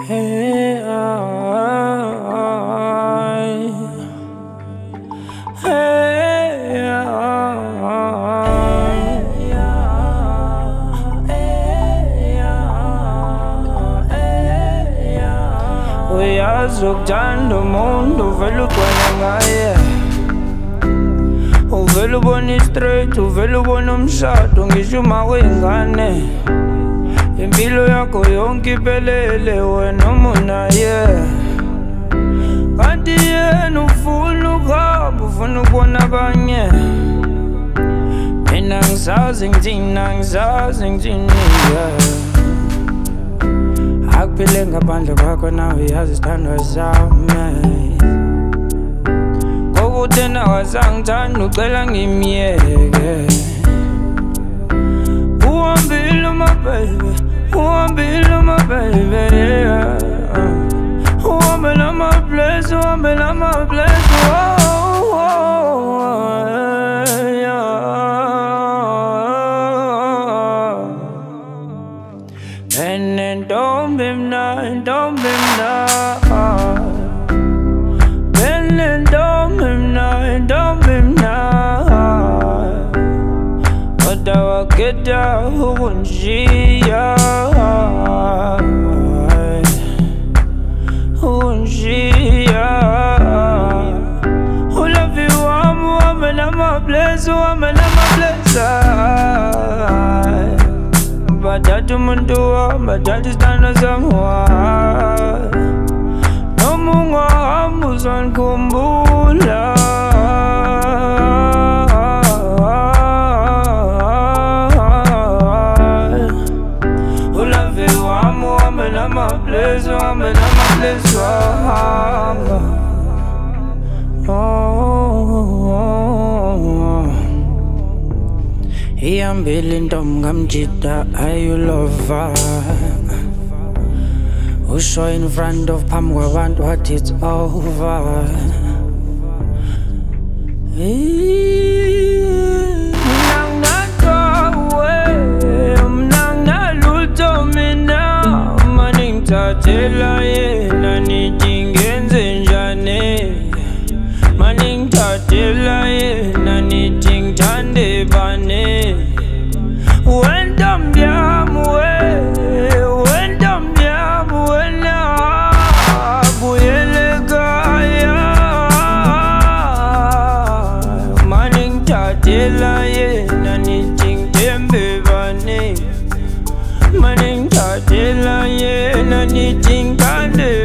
Hey, hey, uyazi ukuthanda umuntu uvele ugcwele ngaye, uvele ubone i-straight, uvele ubone umshado ngisho uma uyingane. Impilo yakho yonke iphelele wena umunaye, kanti yena ufuna ukuhamba, ufuna ukubona abanye. Mina ngisazi ngithini akuphile ngaphandle kwakho, nawe yazi isithandwa sami. Kokuthi nawazangithanda ucela ngimyeke. Uhambile my baby, uhambile my baby, yeah. Uhambile my place, uhambile my place, oh, yeah. And don't be mad, don't be mad. And don't be mad, don't be mad. Wadawa keda unjia, unjia. Ulavi wamu wamela mablezo, wamela mableza. Badatu mundua, badatu stana zamwa. Nomunga hamuzan kumbula. Ulavi wamu wamela mablezo, wamela mableza. Ihambile intombi ngamjida ayulova, usho in front of phambi kwabantu wathi it's over. Mna nginalutho mina, mani ngithathela yena nithi ngenze njani. Mani ngithathela yena nithi ngithande bani. Wentombi yami wentombi yami wena buyele ekhaya. Mani ngithathela yena nithi ngithembe bani. Mani ngithathela yena nithi ngithande